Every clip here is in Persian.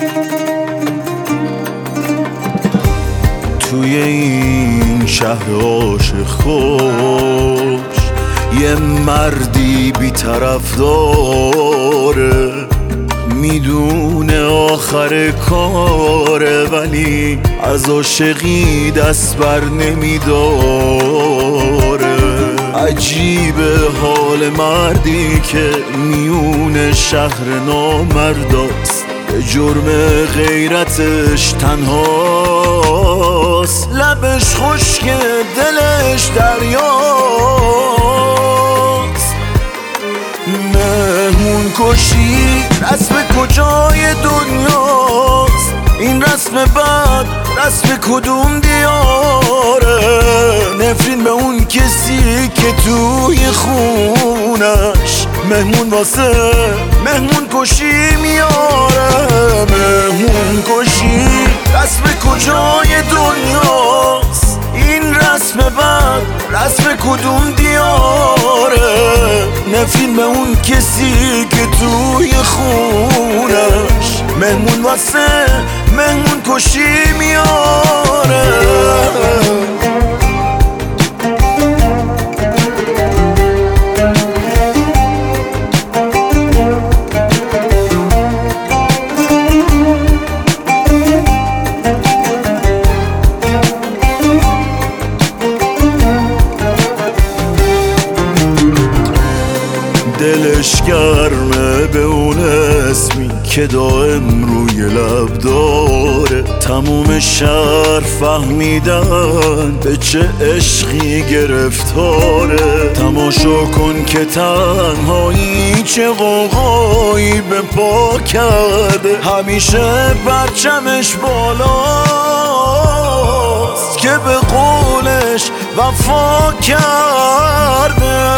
توی این شهر عاشق خوش یه مردی بی‌طرف داره، میدونه آخر کاره ولی از عاشقی دست بر نمیداره. عجیبه حال مردی که میون شهر نامرداست، به جرم غیرتش تنهاست، لبش خشکه دلش دریاست. مهمون کشی رسم کجای دنیاست؟ این رسم بد رسم کدوم دیاره؟ نفرین به اون کسی که توی خونش مهمون واسه مهمون کشی میاره. مهمون کشی رسم کجای دنیاست؟ این رسم بد رسم کدوم دیاره؟ نفرین به اون کسی که توی خونش مهمون واسه مهمون کشی میاره. دلش گرمه به اون اسمی که دائم روی لب داره، تموم شهر فهمیدن به چه عشقی گرفتاره. تماشا کن که تنهایی چه غوغایی به پا کرده، همیشه پرچمش بالاست که به قولش وفا کرده.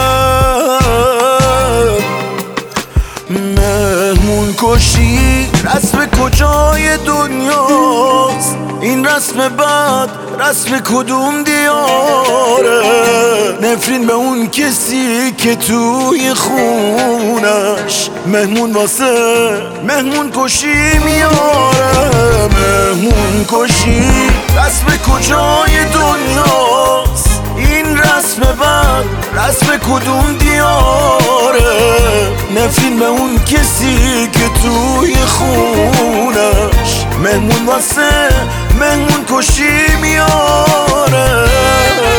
مهمون کشی رسم کجای دنیاست؟ این رسم بد رسم کدوم دیاره؟ نفرین به اون کسی که توی خونش مهمون واسه مهمون کشی میاره. مهمون کشی رسم کجای دنیاست؟ این رسم بد رسم کدوم دیاره؟ نفرین به اون کسی که توی خونش مهمون واسه مهمون کشی میاره.